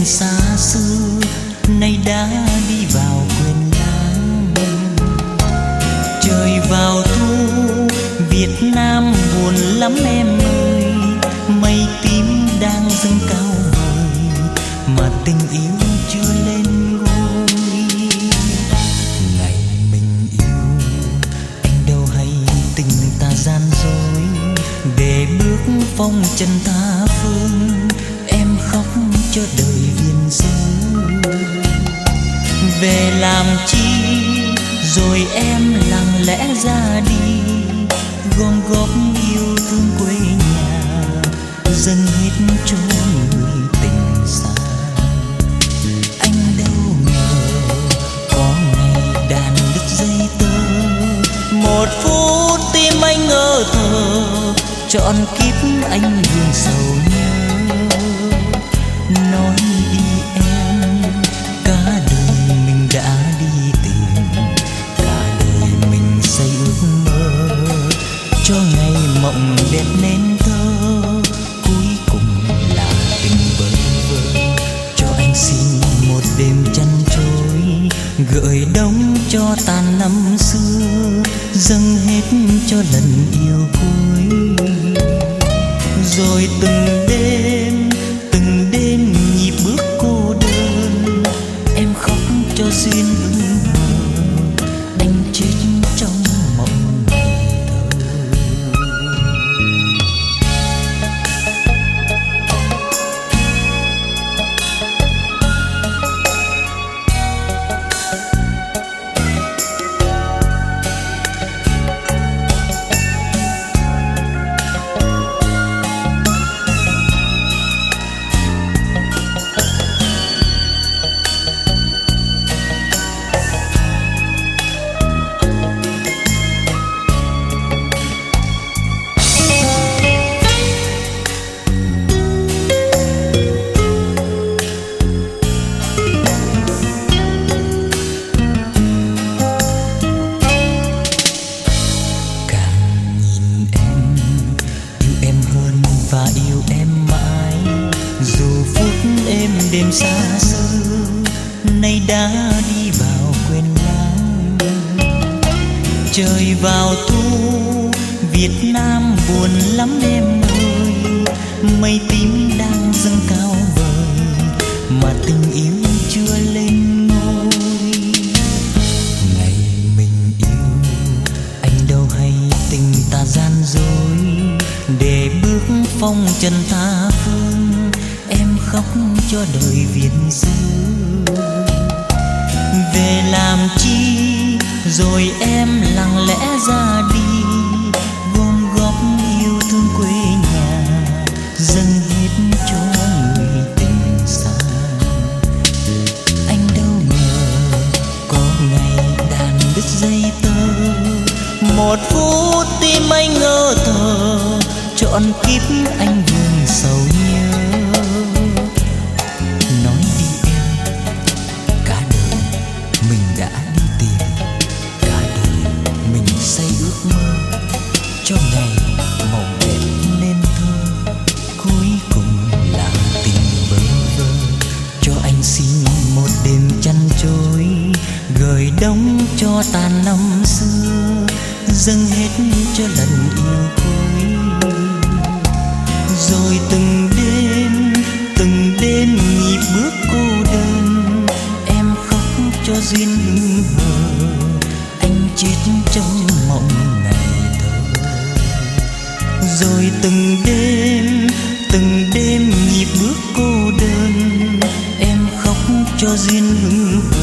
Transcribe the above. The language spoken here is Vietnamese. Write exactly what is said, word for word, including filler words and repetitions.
xa xưa nay đã đi vào quên lãng. Trời vào thu Việt Nam buồn lắm em ơi, mây tím đang dâng cao vời mà tình yêu chưa lên ngôi. Ngày mình yêu anh đâu hay tình ta gian dối, để bước phong trần tha phương em khóc cho đời viên dấu. Về làm chi rồi em lặng lẽ ra đi, gom góp yêu thương quê nhà dâng hết cho người tình xa. Anh đâu ngờ có ngày đàn đứt dây tơ, một phút tim anh ngơ thơ, trọn kiếp anh vương sầu nhớ. Nói đi em, cả đời mình đã đi tìm, cả đời mình xây ước mơ, cho ngày mộng đẹp nên thơ, cuối cùng là tình bơ vơ. Cho anh xin một đêm chăn trôi, gợi đông cho tàn năm xưa, dâng hết cho lần yêu cuối. Rồi từng đêm, từng đêm nhịp bước cô đơn, em khóc cho duyên hững hờ, anh chết trong mộng ngày thơ. Và yêu em mãi dù phút êm đêm xa xưa nay đã đi vào quên lãng. Trời vào thu Việt Nam buồn lắm em ơi, mây tím đang dâng cao vời mà tình yêu chưa lên ngôi. Ngày mình yêu anh đâu hay tình ta gian dối, để bước phong trần tha phương em khóc cho đời Việt dư. Về làm chi rồi em lặng lẽ ra đi, gom góp yêu thương quê nhà dâng hết cho người tình xa. Anh đâu ngờ có ngày đàn đứt dây tơ, một phút tim anh ngơ thơ, trọn kiếp anh vương sầu nhớ. Nói đi em, cả đời mình đã đi tìm, cả đời mình xây ước mơ, cho ngày mộng đẹp nên thơ, cuối cùng là tình bơ vơ. Cho anh xin một đêm chăn trôi, gửi đông cho tàn năm xưa, dâng hết cho lần yêu cuối. Rồi từng đêm, từng đêm nhịp bước cô đơn, em khóc cho duyên hững hờ, anh chết trong mộng ngày thơ. Rồi từng đêm, từng đêm nhịp bước cô đơn, em khóc cho duyên hững hờ,